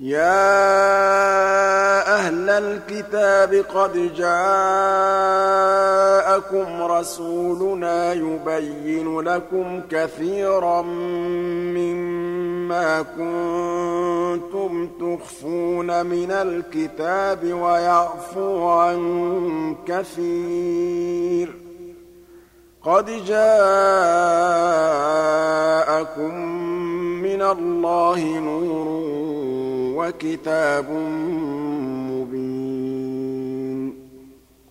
يَا أَهْلَ الْكِتَابِ قَدْ جَاءَكُمْ رَسُولُنَا يُبَيِّنُ لَكُمْ كَثِيرًا مِّمَّا كُنتُمْ تُخْفُونَ مِنَ الْكِتَابِ وَيَعْفُو عَن كَثِيرٍ ۚ قَدْ جَاءَكُم مِّنَ اللَّهِ نُورٌ وَكِتَابٌ مُّبِينٌ